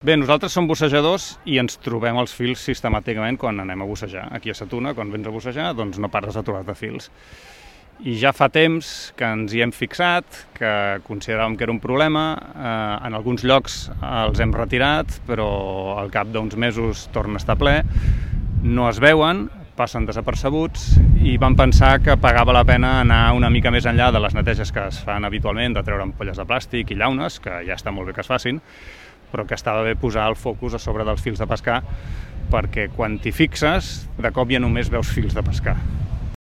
Bé, nosaltres som bussejadors i ens trobem els fils sistemàticament quan anem a bussejar. Aquí a Sa Tuna, quan vens a bussejar, doncs no pares de trobar-te fils. I ja fa temps que ens hi hem fixat, que consideràvem que era un problema. En alguns llocs els hem retirat, però al cap d'uns mesos torna a estar ple. No es veuen, passen desapercebuts i vam pensar que pagava la pena anar una mica més enllà de les neteges que es fan habitualment, de treure ampolles de plàstic i llaunes, que ja està molt bé que es facin, però que estava bé posar el focus a sobre dels fils de pescar, perquè quan t'hi fixes, de cop ja només veus fils de pescar.